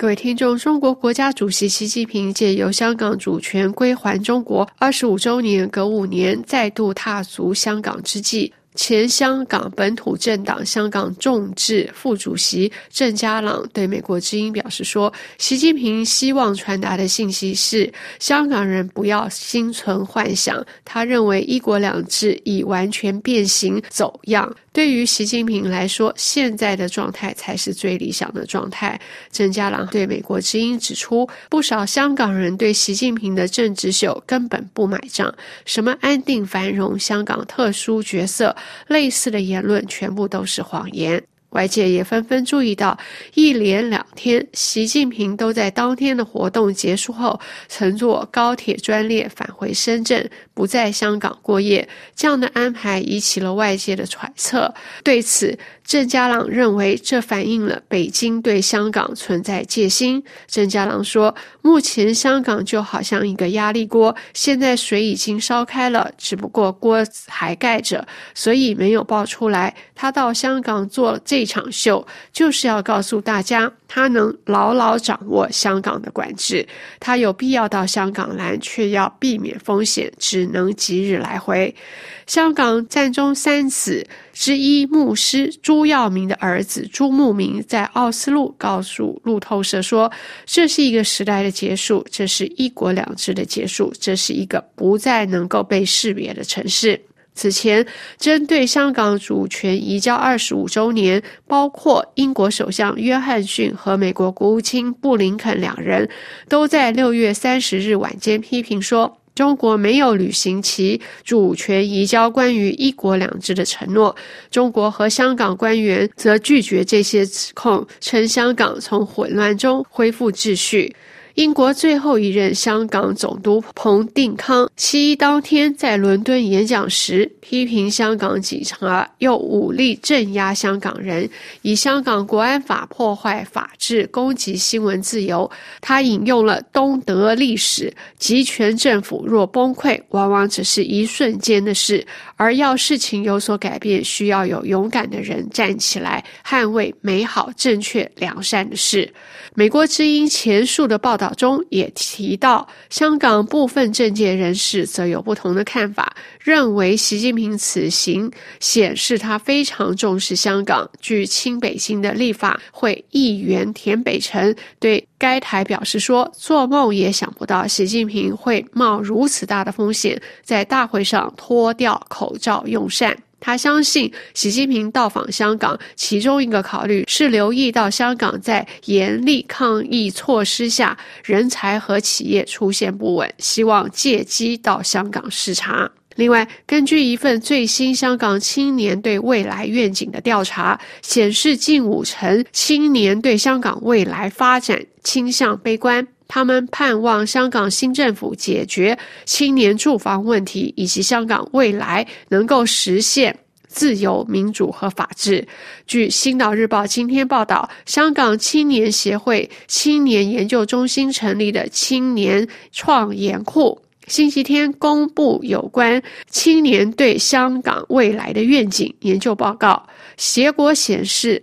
各位听众，中国国家主席习近平借由香港主权归还中国25周年隔5年再度踏足香港之际，前香港本土政党香港众志副主席郑家朗对美国之音表示说，习近平希望传达的信息是香港人不要心存幻想，他认为一国两制已完全变形走样，对于习近平来说，现在的状态才是最理想的状态。郑家朗对美国之音指出，不少香港人对习近平的政治秀根本不买账，什么安定繁荣、香港特殊角色，类似的言论全部都是谎言。外界也纷纷注意到，一连2天，习近平都在当天的活动结束后乘坐高铁专列返回深圳，不在香港过夜。这样的安排引起了外界的揣测。对此，郑家朗认为这反映了北京对香港存在戒心。郑家朗说，目前香港就好像一个压力锅，现在水已经烧开了，只不过锅还盖着，所以没有爆出来。他到香港做这场秀，就是要告诉大家，他能牢牢掌握香港的管制，他有必要到香港来，却要避免风险，只能即日来回。香港战中3子之一牧师朱耀明的儿子朱慕明在奥斯陆告诉路透社说，这是一个时代的结束，这是一国两制的结束，这是一个不再能够被识别的城市。此前，针对香港主权移交25周年，包括英国首相约翰逊和美国国务卿布林肯2人都在6月30日晚间批评说，中国没有履行其主权移交关于一国两制的承诺。中国和香港官员则拒绝这些指控，称香港从混乱中恢复秩序。英国最后一任香港总督彭定康7.1当天在伦敦演讲时，批评香港警察用武力镇压香港人，以香港国安法破坏法治，攻击新闻自由。他引用了东德历史，集权政府若崩溃，往往只是一瞬间的事，而要事情有所改变，需要有勇敢的人站起来，捍卫美好、正确、良善的事。美国之音前述的报道中也提到，香港部分政界人士则有不同的看法，认为习近平此行显示他非常重视香港。据亲北京的立法会议员田北辰对该台表示说，做梦也想不到习近平会冒如此大的风险，在大会上脱掉口罩用膳。他相信习近平到访香港，其中一个考虑是留意到香港在严厉抗疫措施下，人才和企业出现不稳，希望借机到香港视察。另外，根据一份最新香港青年对未来愿景的调查显示，近50%青年对香港未来发展倾向悲观。他们盼望香港新政府解决青年住房问题，以及香港未来能够实现自由、民主和法治。据《星岛日报》今天报道，香港青年协会青年研究中心成立的青年创研库星期天公布有关青年对香港未来的愿景研究报告，结果显示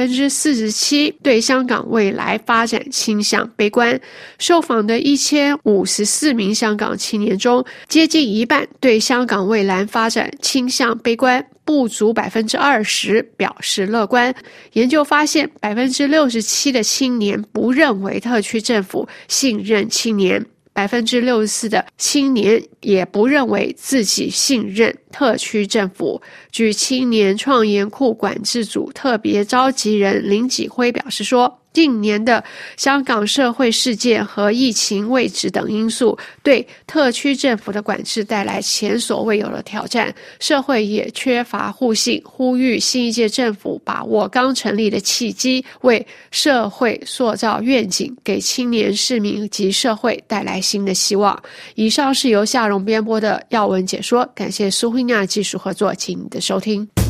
47% 对香港未来发展倾向悲观。受访的1054名香港青年中，接近一半对香港未来发展倾向悲观，不足 20% 表示乐观。研究发现 67% 的青年不认为特区政府信任青年，64% 的青年也不认为自己信任特区政府。据青年创研库管制组特别召集人林启辉表示说，近年的香港社会事件和疫情未知等因素对特区政府的管制带来前所未有的挑战，社会也缺乏互信，呼吁新一届政府把握刚成立的契机，为社会塑造愿景，给青年市民及社会带来新的希望。以上是由夏蓉编播的要闻解说，感谢苏慧娜技术合作，请你的收听。